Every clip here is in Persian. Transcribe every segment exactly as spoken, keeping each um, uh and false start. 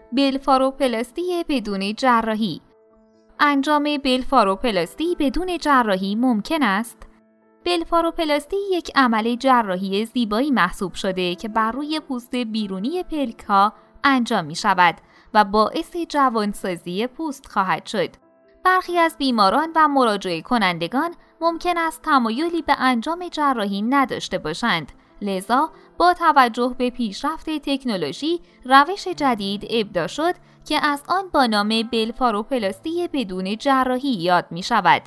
بلفاروپلاستی بدون جراحی. انجام بلفاروپلاستی بدون جراحی ممکن است؟ بلفاروپلاستی یک عمل جراحی زیبایی محسوب شده که بر روی پوست بیرونی پلک ها انجام می شود و باعث جوانسازی پوست خواهد شد. برخی از بیماران و مراجعه کنندگان ممکن است تمایلی به انجام جراحی نداشته باشند. لذا با توجه به پیشرفت تکنولوژی روش جدید ابداع شد که از آن با نام بلفاروپلاستی بدون جراحی یاد می شود.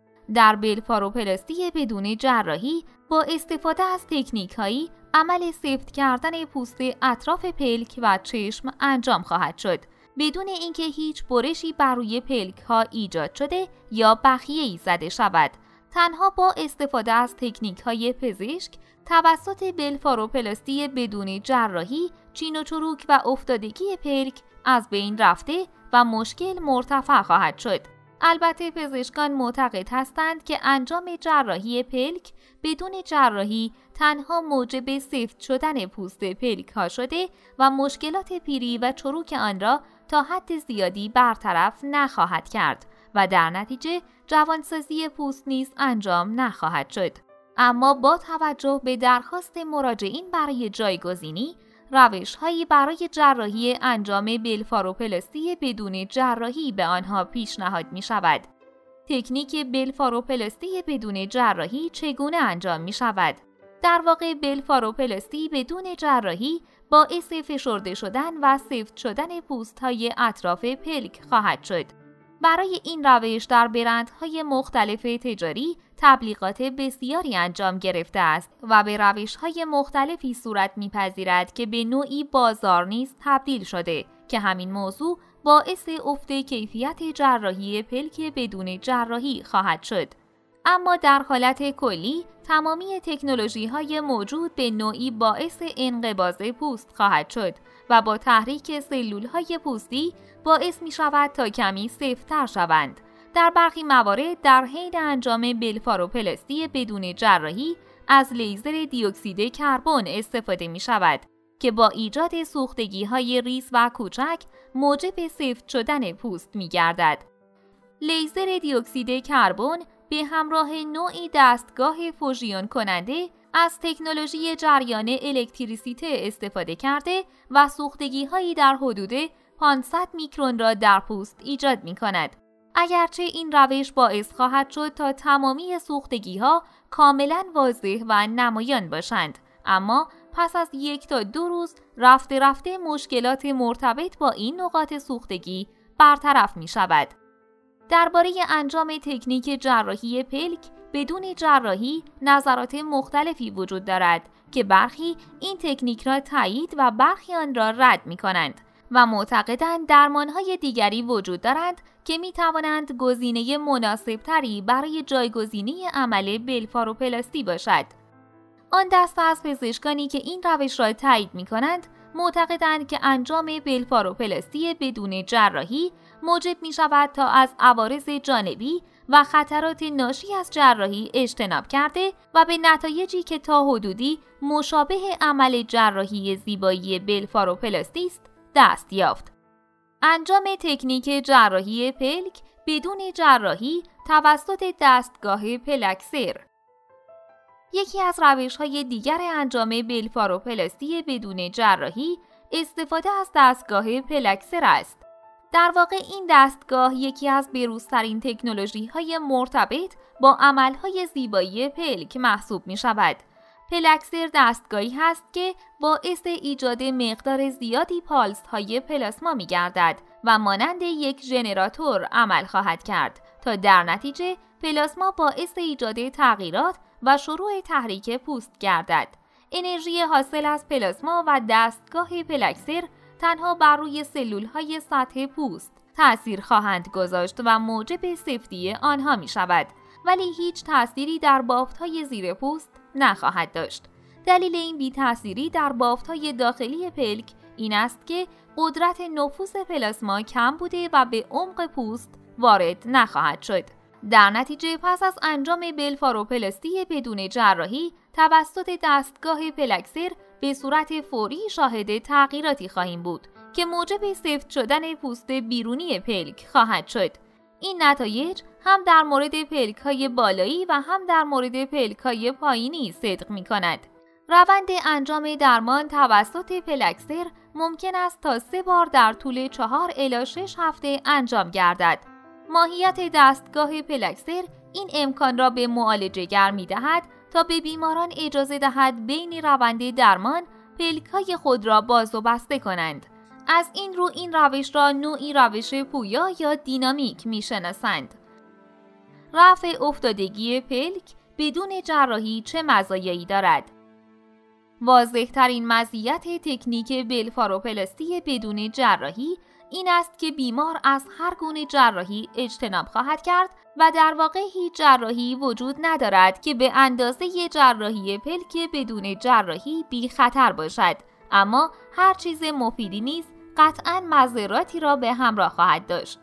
در بلفاروپلاستی بدون جراحی با استفاده از تکنیک هایی عمل سفت کردن پوست اطراف پلک و چشم انجام خواهد شد بدون اینکه هیچ برشی بر روی پلک ها ایجاد شده یا بخیه‌ای زده شود. تنها با استفاده از تکنیک های پزشک توسط بلفاروپلاستی بدون جراحی چین و چروک و افتادگی پلک از بین رفته و مشکل مرتفع خواهد شد. البته پزشکان معتقد هستند که انجام جراحی پلک بدون جراحی تنها موجب سفت شدن پوست پلک ها شده و مشکلات پیری و چروک آن را تا حد زیادی برطرف نخواهد کرد و در نتیجه جوانسازی پوست نیز انجام نخواهد شد. اما با توجه به درخواست مراجعین برای جایگزینی، روش‌هایی برای جراحی انجام بلفاروپلاستی بدون جراحی به آنها پیشنهاد می شود. تکنیک بلفاروپلاستی بدون جراحی چگونه انجام می شود؟ در واقع بلفاروپلاستی بدون جراحی باعث فشرده شدن و سفت شدن پوست‌های اطراف پلک خواهد شد. برای این روش در برندهای مختلف تجاری تبلیغات بسیاری انجام گرفته است و به روش‌های مختلفی صورت می‌پذیرد که به نوعی بازار نیز تبدیل شده که همین موضوع باعث افت کیفیت جراحی پلک بدون جراحی خواهد شد. اما در حالت کلی تمامی تکنولوژی‌های موجود به نوعی باعث انقباض پوست خواهد شد و با تحریک سلول‌های پوستی باعث می‌شود تا کمی سفت‌تر شوند. در برخی موارد در حین انجام بلفاروپلاستی بدون جراحی از لیزر دیوکسید کربن استفاده می شود که با ایجاد سوختگی‌های ریز و کوچک موجب سفت شدن پوست می گردد. لیزر دیوکسید کربن به همراه نوعی دستگاه فوژیون کننده از تکنولوژی جریان الکتریسیته استفاده کرده و سوختگی‌هایی در حدود پانصد میکرون را در پوست ایجاد می کند. اگرچه این روش باعث خواهد شد تا تمامی سوختگی‌ها کاملاً واضح و نمایان باشند، اما پس از یک تا دو روز رفته رفته مشکلات مرتبط با این نقاط سوختگی برطرف می شود. درباره انجام تکنیک جراحی پلک بدون جراحی نظرات مختلفی وجود دارد که برخی این تکنیک را تایید و برخی آن را رد می کنند و معتقدند درمانهای دیگری وجود دارند که می توانند گزینه مناسبتری برای جایگزینی عمل بلفاروپلاستی باشد. آن دسته از پزشکانی که این روش را تایید می کنند معتقدند که انجام بلفاروپلاستی بدون جراحی موجب می شود تا از عوارض جانبی و خطرات ناشی از جراحی اجتناب کرده و به نتایجی که تا حدودی مشابه عمل جراحی زیبایی بلفاروپلاستی است دست یافت. انجام تکنیک جراحی پلک بدون جراحی توسط دستگاه پلکسر. یکی از روش‌های دیگر انجام بلفاروپلاستی بدون جراحی استفاده از دستگاه پلکسر است. در واقع این دستگاه یکی از بروزترین تکنولوژی‌های مرتبط با عمل‌های زیبایی پلک محسوب می‌شود. پلکسر دستگاهی هست که باعث ایجاد مقدار زیادی پالس‌های پلاسما می‌گردد و مانند یک ژنراتور عمل خواهد کرد تا در نتیجه پلاسما باعث ایجاد تغییرات و شروع تحریک پوست گردد. انرژی حاصل از پلاسما و دستگاه پلکسر تنها بر روی سلول‌های سطح پوست تأثیر خواهند گذاشت و موجب سفتی آنها می شود، ولی هیچ تأثیری در بافت‌های زیر پوست نخواهد داشت. دلیل این بی تأثیری در بافت‌های داخلی پلک این است که قدرت نفوذ پلاسما کم بوده و به عمق پوست وارد نخواهد شد. در نتیجه پس از انجام بلفاروپلاستی بدون جراحی توسط دستگاه پلکسر به صورت فوری شاهد تغییراتی خواهیم بود که موجب سفت شدن پوست بیرونی پلک خواهد شد. این نتایج هم در مورد پلک‌های بالایی و هم در مورد پلک‌های پایینی صدق می‌کند. روند انجام درمان توسط پلکسر ممکن است تا سه بار در طول چهار الی شش هفته انجام گردد. ماهیت دستگاه پلکسر این امکان را به معالجه‌گر می‌دهد تا به بیماران اجازه دهد بین روند درمان پلک‌های خود را باز و بسته کنند. از این رو این روش را نوعی روش پویا یا دینامیک می‌شناسند. رفع افتادگی پلک بدون جراحی چه مزایایی دارد؟ واضح‌ترین مزیت تکنیک بلفاروپلاستی بدون جراحی این است که بیمار از هر گونه جراحی اجتناب خواهد کرد و در واقع هیچ جراحی وجود ندارد که به اندازه جراحی پلک بدون جراحی بی خطر باشد، اما هر چیز مفیدی نیز قطعاً مضراتی را به همراه خواهد داشت.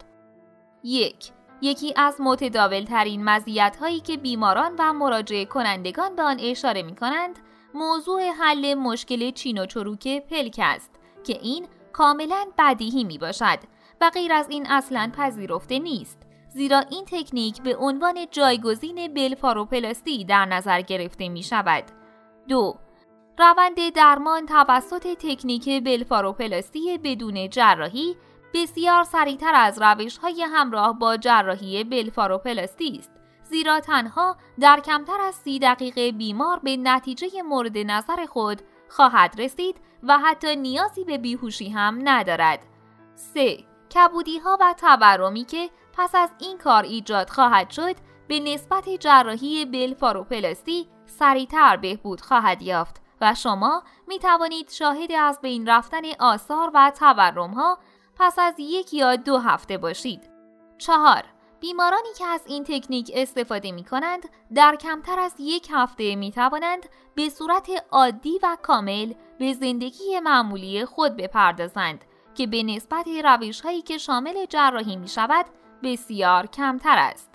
یک یکی از متداول‌ترین مزیت‌هایی که بیماران و مراجعه کنندگان به آن اشاره می‌کنند موضوع حل مشکل چین و چروک پلک است که این کاملاً بدیهی میباشد و غیر از این اصلاً پذیرفته نیست، زیرا این تکنیک به عنوان جایگزین بلفاروپلاستی در نظر گرفته می شود. دو روند درمان توسط تکنیک بلفاروپلاستی بدون جراحی بسیار سریعتر از روش‌های همراه با جراحی بلفاروپلاستی است، زیرا تنها در کمتر از سی دقیقه بیمار به نتیجه مورد نظر خود خواهد رسید و حتی نیازی به بیهوشی هم ندارد. سه کبودی‌ها و تورمی که پس از این کار ایجاد خواهد شد به نسبت جراحی بلفاروپلاستی سریعتر بهبود خواهد یافت و شما می توانید شاهد از بین رفتن آثار و تورم‌ها پس از یک یا دو هفته باشید. چهار بیمارانی که از این تکنیک استفاده می کنند در کمتر از یک هفته می توانند به صورت عادی و کامل به زندگی معمولی خود بپردازند که به نسبت روش هایی که شامل جراحی می شود بسیار کمتر است.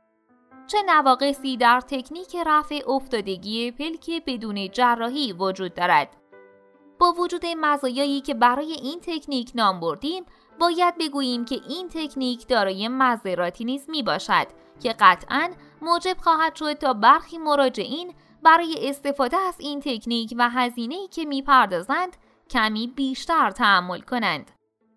چه نواقصی در تکنیک رفع افتادگی پلک بدون جراحی وجود دارد؟ با وجود مزایایی که برای این تکنیک نام بردیم، باید بگوییم که این تکنیک دارای مضراتی نیز می باشد که قطعاً موجب خواهد شد تا برخی مراجعین برای استفاده از این تکنیک و هزینه‌ای که می پردازند کمی بیشتر تحمل کنند.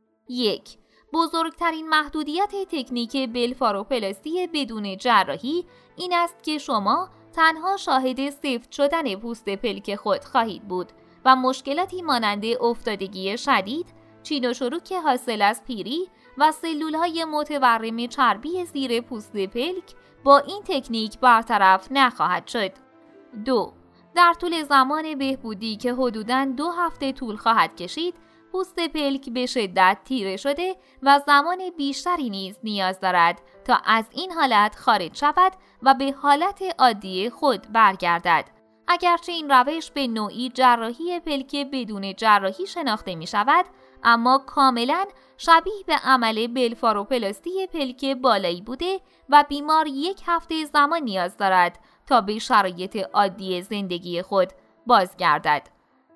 یک بزرگترین محدودیت تکنیک بلفاروپلاستی بدون جراحی این است که شما تنها شاهد سفت شدن پوست پلک خود خواهید بود و مشکلاتی مانند افتادگی شدید، چین و چروک حاصل از پیری و سلولهای متورم چربی زیر پوست پلک با این تکنیک برطرف نخواهد شد. دو در طول زمان بهبودی که حدوداً دو هفته طول خواهد کشید، پوست پلک به شدت تیره شده و زمان بیشتری نیز نیاز دارد تا از این حالت خارج شود و به حالت عادی خود برگردد. اگرچه این روش به نوعی جراحی پلک بدون جراحی شناخته می شود، اما کاملاً شبیه به عمل بلفاروپلاستی پلک بالایی بوده و بیمار یک هفته زمان نیاز دارد تا به شرایط عادی زندگی خود بازگردد.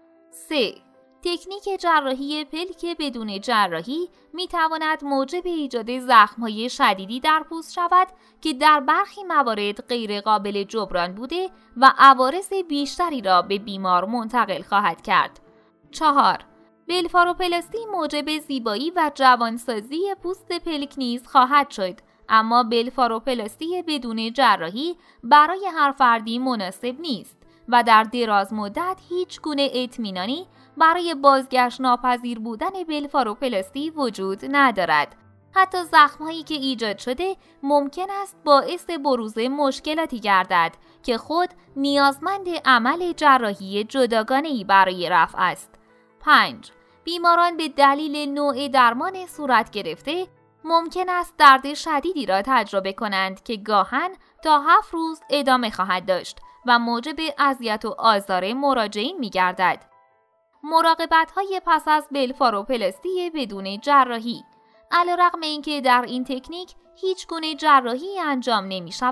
سه تکنیک جراحی پلک بدون جراحی می تواند موجب ایجاد زخم‌های شدیدی در پوست شود که در برخی موارد غیر قابل جبران بوده و عوارض بیشتری را به بیمار منتقل خواهد کرد. چهار بلفاروپلاستی موجب زیبایی و جوانسازی پوست پلک نیز خواهد شد، اما بلفاروپلاستی بدون جراحی برای هر فردی مناسب نیست و در دراز مدت هیچ گونه اطمینانی برای بازگشت ناپذیر بودن بلفاروپلاستی وجود ندارد. حتی زخم‌هایی که ایجاد شده ممکن است باعث بروز مشکلاتی گردد که خود نیازمند عمل جراحی جداگانه‌ای برای رفع است. پنج بیماران به دلیل نوع درمان صورت گرفته ممکن است درد شدیدی را تجربه کنند که گاهن تا هفت روز ادامه خواهد داشت و موجب اذیت و آزار مراجعین می‌گردد. مراقبت‌های پس از بلفاروپلاستی بدون جراحی. علیرغم اینکه در این تکنیک هیچ گونه جراحی انجام نمی شود،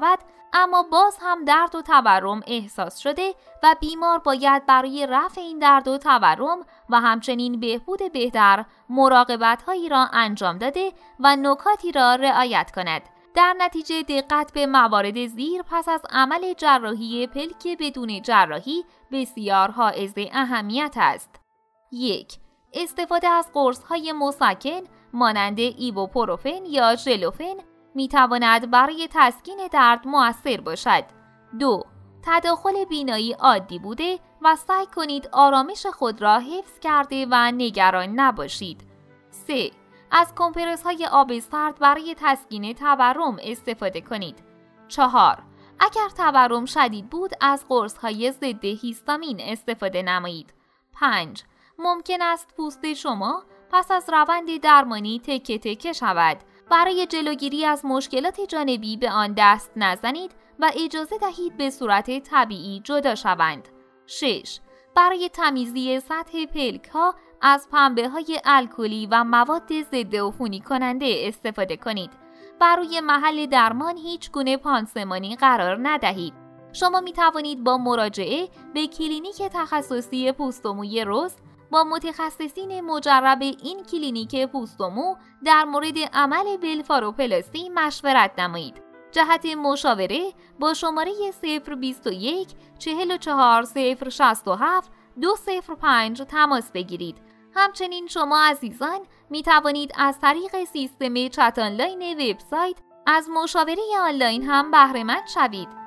اما باز هم درد و تورم احساس شده و بیمار باید برای رفع این درد و تورم و همچنین بهبود بهتر مراقبت‌هایی را انجام داده و نکاتی را رعایت کند. در نتیجه دقت به موارد زیر پس از عمل جراحی پلک بدون جراحی بسیار حائز اهمیت است. یک. استفاده از قرص‌های مسکن مانند ایبوپروفن یا ژلوفن می تواند برای تسکین درد مؤثر باشد. دو. تداخل بینایی عادی بوده و سعی کنید آرامش خود را حفظ کرده و نگران نباشید. سه. از کمپرس های آب سرد برای تسکین تورم استفاده کنید. چهار. اگر تورم شدید بود از قرص های ضد هیستامین استفاده نمایید. پنج. ممکن است پوست شما پس از روند درمانی تکه تکه شود. برای جلوگیری از مشکلات جانبی به آن دست نزنید و اجازه دهید به صورت طبیعی جدا شوند. شش. برای تمیزی سطح پلک ها از پنبه های الکلی و مواد ضد عفونی کننده استفاده کنید. بر روی محل درمان هیچ گونه پانسمانی قرار ندهید. شما می توانید با مراجعه به کلینیک تخصصی پوست و موی رز با متخصصین مجرب این کلینیک پوست و مو در مورد عمل بلفاروپلاستی مشورت نمایید. جهت مشاوره با شماره صفر بیست و یک چهل و چهار صفر شصت و هفت دو صفر پنج تماس بگیرید. همچنین شما عزیزان می توانید از طریق سیستم چت آنلاین وبسایت از مشاوره آنلاین هم بهره مند شوید.